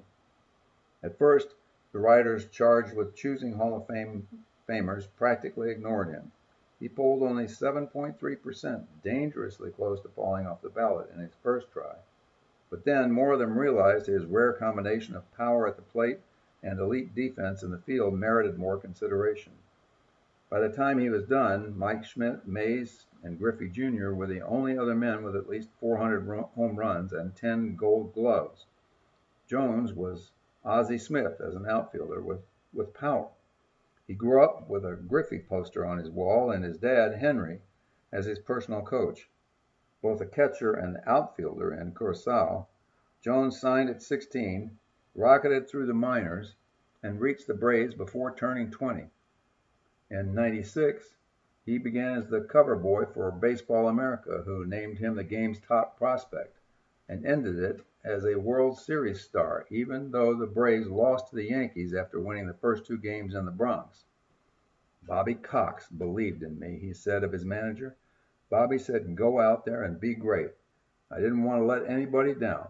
At first, the writers charged with choosing Hall of Fame famers practically ignored him. He polled only seven point three percent, dangerously close to falling off the ballot in his first try. But then more of them realized his rare combination of power at the plate and elite defense in the field merited more consideration. By the time he was done, Mike Schmidt, Mays, and Griffey Junior were the only other men with at least four hundred home runs and ten gold gloves. Jones was Ozzie Smith as an outfielder with, with power. He grew up with a Griffey poster on his wall and his dad, Henry, as his personal coach. Both a catcher and outfielder in Curaçao, Jones signed at sixteen, rocketed through the minors, and reached the Braves before turning twenty. In ninety-six, he began as the cover boy for Baseball America, who named him the game's top prospect, and ended it as a World Series star, even though the Braves lost to the Yankees after winning the first two games in the Bronx. Bobby Cox believed in me, he said of his manager. Bobby said, go out there and be great. I didn't want to let anybody down.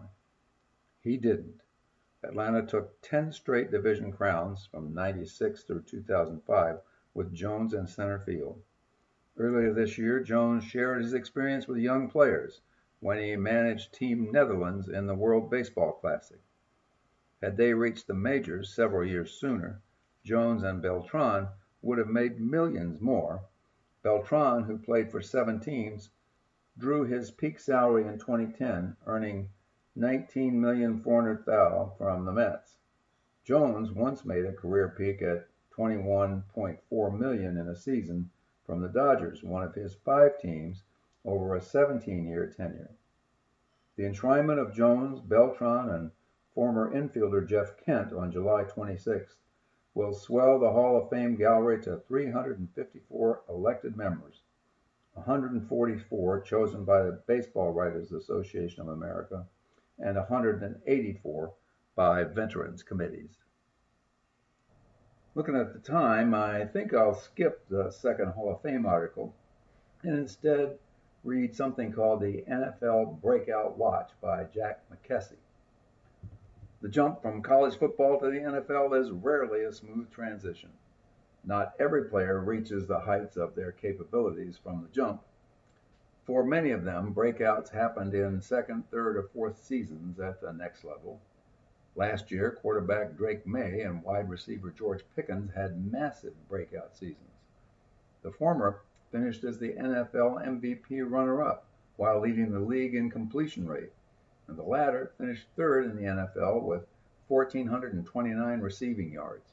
He didn't. Atlanta took ten straight division crowns from ninety-six through two thousand five with Jones in center field. Earlier this year, Jones shared his experience with young players when he managed Team Netherlands in the World Baseball Classic. Had they reached the majors several years sooner, Jones and Beltran would have made millions more. Beltran, who played for seven teams, drew his peak salary in twenty ten, earning nineteen million four hundred thousand dollars from the Mets. Jones once made a career peak at twenty-one point four million dollars in a season from the Dodgers, one of his five teams, over a seventeen-year tenure. The enshrinement of Jones, Beltran, and former infielder Jeff Kent on July twenty-sixth will swell the Hall of Fame gallery to three hundred fifty-four elected members, one hundred forty-four chosen by the Baseball Writers Association of America, and one hundred eighty-four by veterans committees. Looking at the time, I think I'll skip the second Hall of Fame article and instead read something called the N F L Breakout Watch by Jack McKessie. The jump from college football to the N F L is rarely a smooth transition. Not every player reaches the heights of their capabilities from the jump. For many of them, breakouts happened in second, third, or fourth seasons at the next level. Last year, quarterback Drake May and wide receiver George Pickens had massive breakout seasons. The former finished as the N F L M V P runner-up while leading the league in completion rate, and the latter finished third in the N F L with one thousand four hundred twenty-nine receiving yards.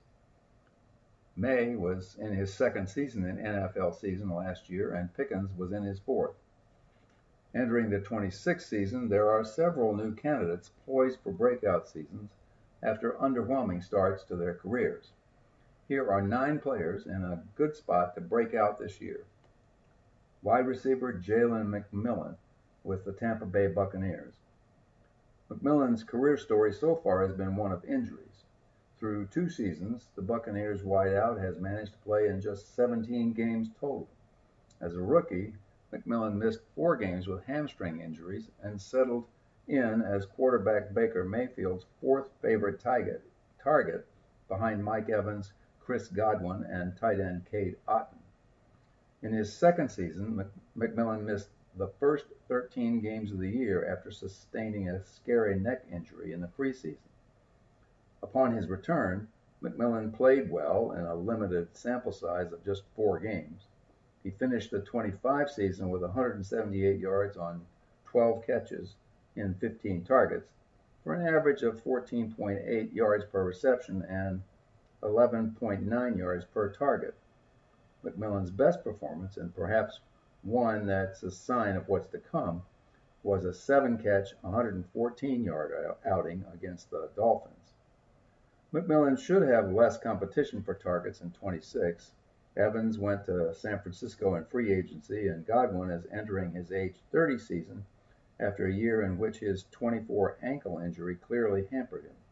May was in his second season in N F L season last year, and Pickens was in his fourth. Entering the twenty-sixth season, there are several new candidates poised for breakout seasons after underwhelming starts to their careers. Here are nine players in a good spot to break out this year. Wide receiver Jalen McMillan with the Tampa Bay Buccaneers. McMillan's career story so far has been one of injuries. Through two seasons, the Buccaneers wideout has managed to play in just seventeen games total. As a rookie, McMillan missed four games with hamstring injuries and settled in as quarterback Baker Mayfield's fourth favorite target, target behind Mike Evans, Chris Godwin, and tight end Cade Otton. In his second season, McMillan missed the first thirteen games of the year after sustaining a scary neck injury in the preseason. Upon his return, McMillan played well in a limited sample size of just four games. He finished the twenty-five season with one hundred seventy-eight yards on twelve catches in fifteen targets for an average of fourteen point eight yards per reception and eleven point nine yards per target. McMillan's best performance, and perhaps one that's a sign of what's to come, was a seven-catch, one hundred fourteen-yard outing against the Dolphins. McMillan should have less competition for targets in twenty-six. Evans went to San Francisco in free agency, and Godwin is entering his age thirty season after a year in which his twenty-four ankle injury clearly hampered him.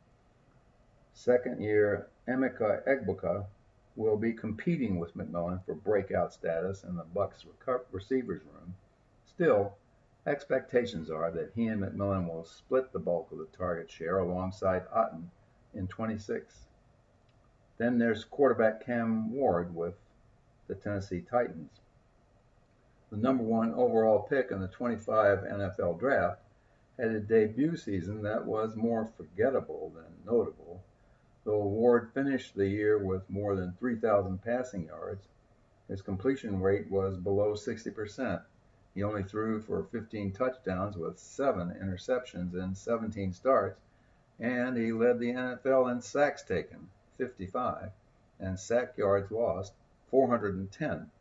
Second-year Emeka Egbuka will be competing with McMillan for breakout status in the Bucs receivers room. Still, expectations are that he and McMillan will split the bulk of the target share alongside Otton in twenty-six. Then there's quarterback Cam Ward with the Tennessee Titans. The number one overall pick in the twenty-five N F L draft had a debut season that was more forgettable than notable. Though Ward finished the year with more than three thousand passing yards, his completion rate was below sixty percent. He only threw for fifteen touchdowns with seven interceptions in seventeen starts, and he led the N F L in sacks taken, fifty-five, and sack yards lost, four hundred ten.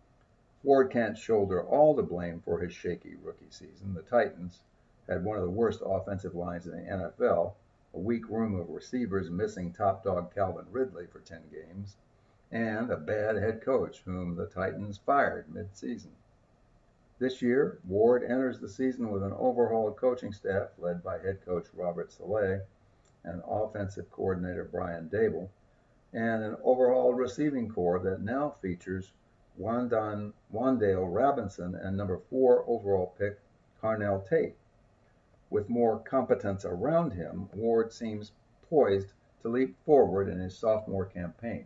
Ward can't shoulder all the blame for his shaky rookie season. The Titans had one of the worst offensive lines in the N F L, a weak room of receivers missing top dog Calvin Ridley for ten games, and a bad head coach whom the Titans fired mid-season. This year, Ward enters the season with an overhauled coaching staff led by head coach Robert Saleh and offensive coordinator Brian Daboll, and an overhauled receiving corps that now features Wan'Dale Robinson and number four overall pick Carnell Tate. With more competence around him, Ward seems poised to leap forward in his sophomore campaign.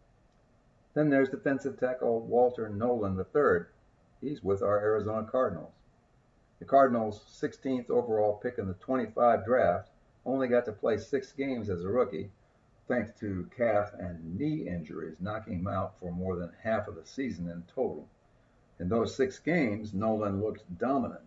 Then there's defensive tackle Walter Nolen the third. He's with our Arizona Cardinals. The Cardinals' sixteenth overall pick in the twenty-five draft only got to play six games as a rookie, thanks to calf and knee injuries knocking him out for more than half of the season in total. In those six games, Nolen looked dominant.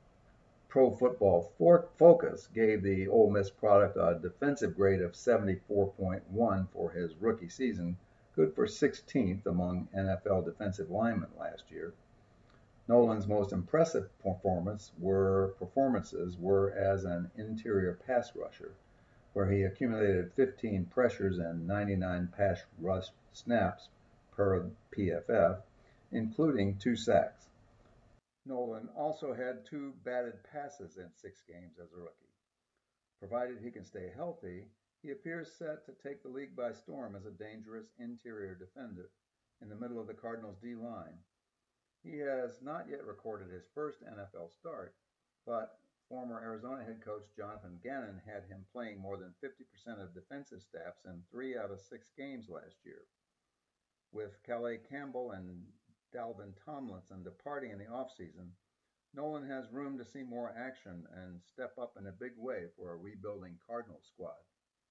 Pro Football Focus gave the Ole Miss product a defensive grade of seventy-four point one for his rookie season, good for sixteenth among N F L defensive linemen last year. Nolen's most impressive performance were, performances were as an interior pass rusher, where he accumulated fifteen pressures and ninety-nine pass rush snaps per P F F, including two sacks. Nolen also had two batted passes in six games as a rookie. Provided he can stay healthy, he appears set to take the league by storm as a dangerous interior defender in the middle of the Cardinals' D-line. He has not yet recorded his first N F L start, but former Arizona head coach Jonathan Gannon had him playing more than fifty percent of defensive snaps in three out of six games last year. With Calais Campbell and Dalvin Tomlinson departing in the offseason, Nolen has room to see more action and step up in a big way for a rebuilding Cardinals squad.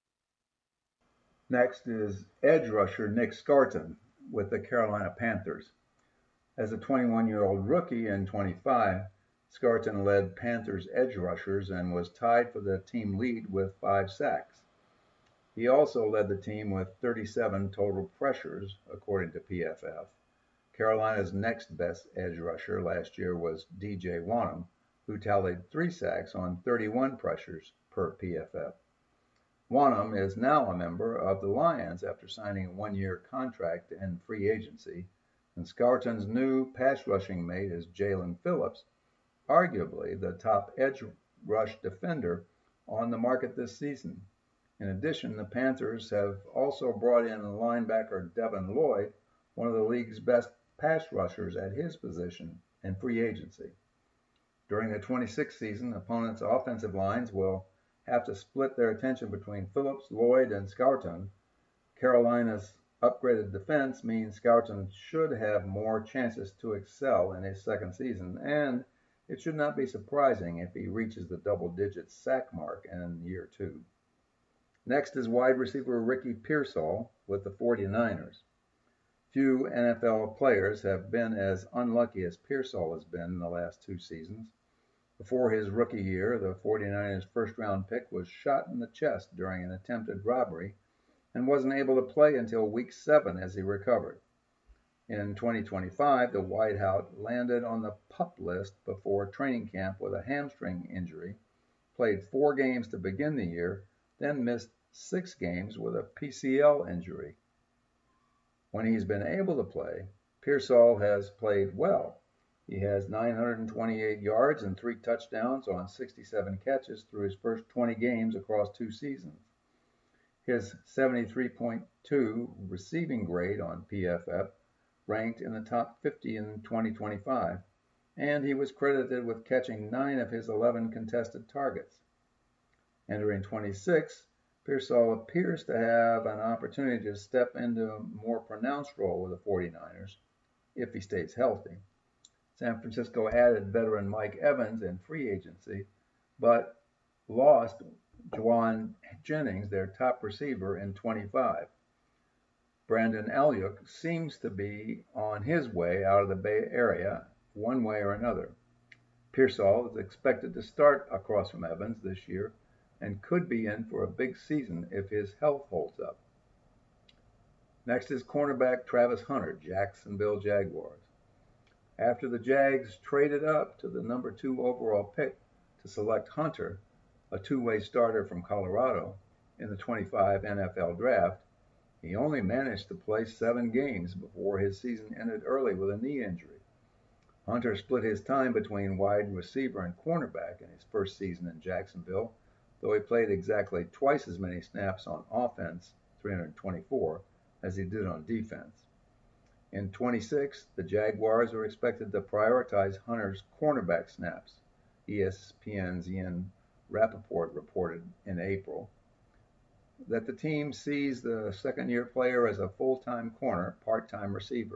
Next is edge rusher Nick Scarton with the Carolina Panthers. As a twenty-one-year-old rookie in twenty-five, Scarton led Panthers edge rushers and was tied for the team lead with five sacks. He also led the team with thirty-seven total pressures, according to P F F. Carolina's next best edge rusher last year was D J Wonnum, who tallied three sacks on thirty-one pressures per P F F. Wonnum is now a member of the Lions after signing a one-year contract in free agency, and Scarton's new pass rushing mate is Jaelan Phillips, arguably the top edge rush defender on the market this season. In addition, the Panthers have also brought in linebacker Devin Lloyd, one of the league's best pass rushers at his position in free agency. During the twenty-sixth season, opponents' offensive lines will have to split their attention between Phillips, Lloyd, and Scarton. Carolina's upgraded defense means Scarton should have more chances to excel in his second season, and it should not be surprising if he reaches the double-digit sack mark in year two. Next is wide receiver Ricky Pearsall with the forty-niners. Few N F L players have been as unlucky as Pearsall has been in the last two seasons. Before his rookie year, the forty-niners' first-round pick was shot in the chest during an attempted robbery and wasn't able to play until week seven as he recovered. In twenty twenty-five, the wideout landed on the PUP list before training camp with a hamstring injury, played four games to begin the year, then missed six games with a P C L injury. When he's been able to play, Pearsall has played well. He has nine hundred twenty-eight yards and three touchdowns on sixty-seven catches through his first twenty games across two seasons. His seventy-three point two receiving grade on P F F ranked in the top fifty in twenty twenty-five, and he was credited with catching nine of his eleven contested targets. Entering twenty-six, Pearsall appears to have an opportunity to step into a more pronounced role with the forty-niners if he stays healthy. San Francisco added veteran Mike Evans in free agency, but lost Juwan Jennings, their top receiver, in twenty-five. Brandon Aiyuk seems to be on his way out of the Bay Area one way or another. Pearsall is expected to start across from Evans this year and could be in for a big season if his health holds up. Next is cornerback Travis Hunter, Jacksonville Jaguars. After the Jags traded up to the number two overall pick to select Hunter, a two-way starter from Colorado, in the twenty-five N F L draft, he only managed to play seven games before his season ended early with a knee injury. Hunter split his time between wide receiver and cornerback in his first season in Jacksonville, though he played exactly twice as many snaps on offense, three hundred twenty-four, as he did on defense. In twenty-six, the Jaguars are expected to prioritize Hunter's cornerback snaps, E S P N's Ian Rapoport reported in April. That the team sees the second-year player as a full-time corner, part-time receiver.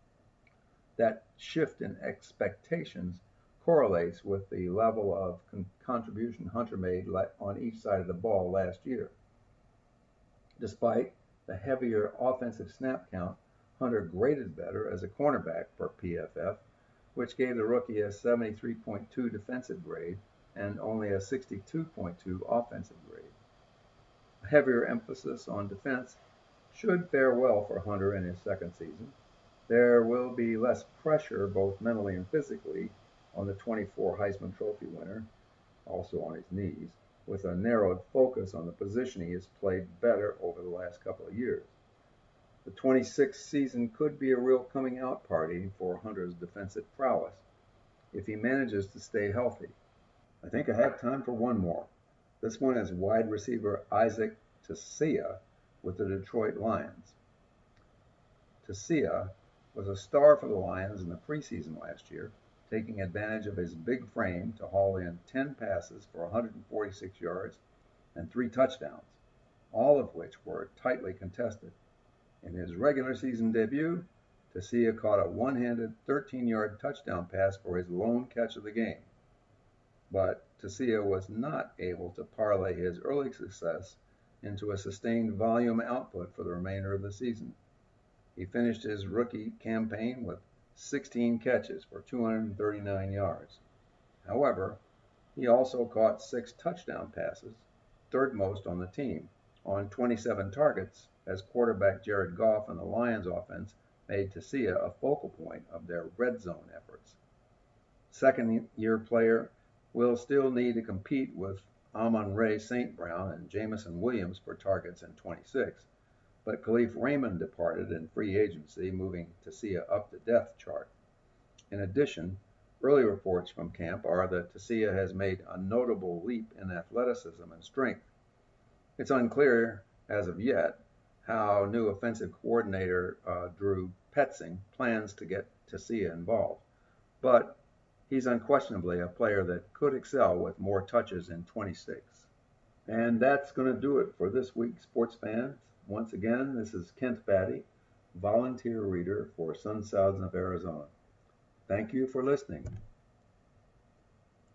That shift in expectations correlates with the level of con- contribution Hunter made on each side of the ball last year. Despite the heavier offensive snap count, Hunter graded better as a cornerback per P F F, which gave the rookie a seventy-three point two defensive grade and only a sixty-two point two offensive grade. A heavier emphasis on defense should fare well for Hunter in his second season. There will be less pressure, both mentally and physically, on the twenty-four Heisman Trophy winner, also on his knees, with a narrowed focus on the position he has played better over the last couple of years. The twenty-sixth season could be a real coming out party for Hunter's defensive prowess if he manages to stay healthy. I think I have time for one more. This one is wide receiver Isaac Tasia with the Detroit Lions. Tasia was a star for the Lions in the preseason last year, taking advantage of his big frame to haul in ten passes for one hundred forty-six yards and three touchdowns, all of which were tightly contested. In his regular season debut, Tasia caught a one-handed thirteen-yard touchdown pass for his lone catch of the game. But Tasia was not able to parlay his early success into a sustained volume output for the remainder of the season. He finished his rookie campaign with sixteen catches for two hundred thirty-nine yards. However, he also caught six touchdown passes, third most on the team, on twenty-seven targets, as quarterback Jared Goff and the Lions offense made Tasia a focal point of their red zone efforts. Second-year player will still need to compete with Amon-Ra Saint Brown and Jameson Williams for targets in twenty-six, but Khalif Raymond departed in free agency, moving Tasia up the depth chart. In addition, early reports from camp are that Tasia has made a notable leap in athleticism and strength. It's unclear, as of yet, how new offensive coordinator uh, Drew Petzing plans to get Tasia involved, but he's unquestionably a player that could excel with more touches in twenty-six. And that's going to do it for this week, sports fans. Once again, this is Kent Batty, volunteer reader for Sun Sounds of Arizona. Thank you for listening.